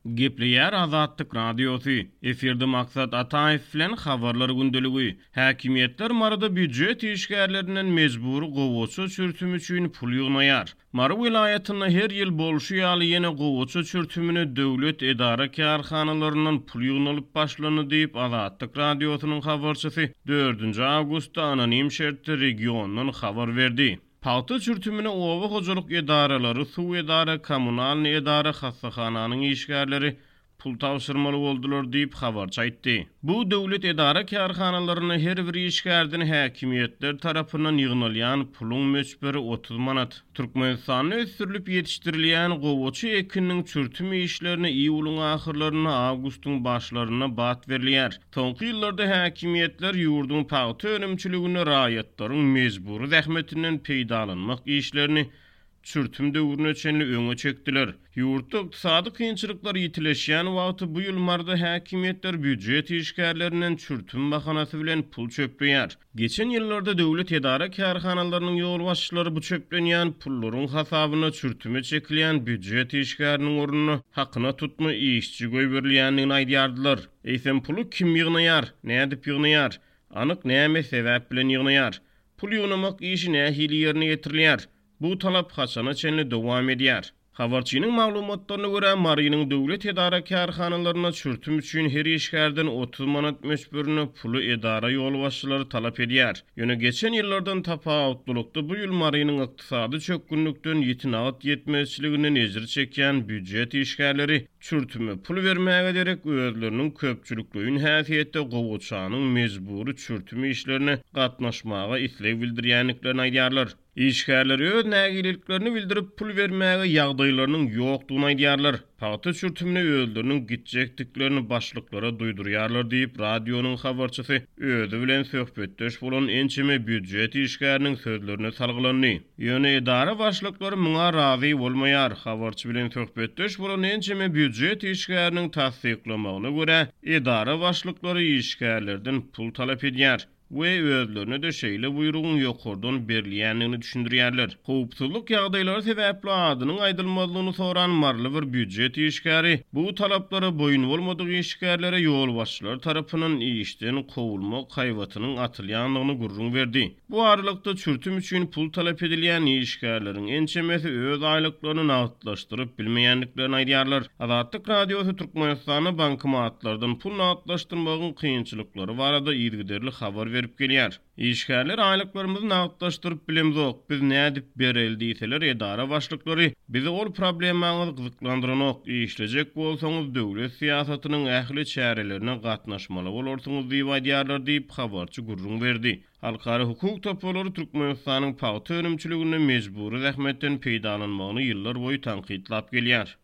Gepleyer Azatlyk Radiosu. Eferde maksat Ataev bilen habarlar gündeligi. Häkimetler marada büdjet işgärlerinden mezburi gowuçu çürtüm üçin pul ýygnaýar. Mara vilayatyna her ýyl bolşy ýaly ýene gowuçu çürtümine döwlet edara kärhanalarynyň pul ýygnalyp başlany diýip Azatlyk Radiosynyň habarçysy 4 awgustda anonim şertde regiondan habar berdi. Paýta çürtümine owa hojalyk edaralary, suw edara, kommunal edara, hastahananyň işgärleri pul tawşyrmaly boldular diýip habarçy aýtdy. Bu döwlet edara kärhanalaryna her bir işgärden häkimetler tarapyndan ýygnalýan pulun möçberi 30 manat. Türkmenistanda ösürilip ýetişdirilýän gowuçy ekiniň çürtüm işlerini iýulyň ahyrlaryna, awgustyň başlaryna bat berilýär. Soňky ýyllarda häkimetler ýurdun paýta önümçiligine raýatlaryň mezburi zähmetinden peýdalanmak işlerini çürtüm döwrüne çenli öňe çekdiler. Ýurtda ykdysady kynçylyklar ýitileşýän wagty bu ýyl marda häkimetler büdjet işgärlerinden çürtüm bahanasy bilen pul çöpleýär. Geçen ýyllarda döwlet edara kärhanalarynyň ýol başçylary bu çöplenýän pullaryň hasabyna çürtüme çekilýän büdjet işgäriniň ornuny hakyna tutma işçi goýberilýändigini aýdýardylar. Eýsem pulu kim ýygnaýar, nädip ýygnaýar, anyk näme sebäp bilen ýygnaýar, pul ýygnamak işi nähili ýerine getirilýär. Bu talap haçana çenli dowam edýär. Habarçynyň maglumatlaryna görä Marynyň döwlet edara kärhanalaryna çürtüm üçin her işgärden 30 manat möçberini pulu edara ýol başçylary talap edýär. Ýöne geçen ýyllardan tapawutlykda bu ýyl Marynyň ykdysady çökgünlükden ýetinagat ýetmezçiliginden ejir çekýän büdjet işgärleri çürtüme pul bermäge derek özleriniň köpçülikliğin häsiýetde gowuçanyň mezburi çürtüm işlerine gatnaşmaga isleg bildirýänliklerini aýdýarlar. İşgärler öz nägiliklerini bildirip pul bermäge ýagdaýlarynyň ýokdugyny aýdýarlar. Paýta çürtümine özleriniň gitjekdiklerini başlyklara duýdurýarlar diýip radionyň habarçysy özü bilen söhbetdeş bolan ençeme büdjet işgäriniň sözlerine salgylandy. Ýöne edara başlyklary muňa razy bolmaýar. Habarçy bilen söhbetdeş bolan ençeme büdjet işgäriniň tasdiklamagyna görä edara başlyklary işgärlerden pul talap edýär. We özlerine de şeýle buýrugyň ýokurdan berilýändigini düşündirýärler. Howpsuzlyk ýagdaýlary sebäpli adynyň aýdylmalygyny soran marly bir büdjet işgäri bu talaplara boyun bolmadyk işgärlere ýol başçylary tarapyndan işden kowulmak haýwatynyň atylýandygyny gurrun berdi. Bu aralykda çürtüm üçin pul talap edilýän işgärleriň ençemesi öz aýlyklaryny nagtlaşdyryp bilmeýänliklerini aýdýarlar. Azatlyk Radiosy Türkmenistana bankomatlardan pul nagtlaşdyrmagyň kynçylyklary barada ýergiderli habar berip gelýär. İşgärler aýlyklarymyzy nagtlaşdyryp bilemzok. Biz nädip bereldi diýseler edara başlyklary bizi ol problemaňyzy gyzyklandyranyk, işlejek bolsaňyz döwlet siýasatynyň ähli çärelerine gatnaşmaly bolarsyňyz diýip aýdýarlar diýip habarçy gurrun berdi. Halkara hukuk topolary Türkmenistanyň paýta önümçiligine mezburi zähmetden peýdalanmagyny ýyllar boýu tanqidlap gelýär.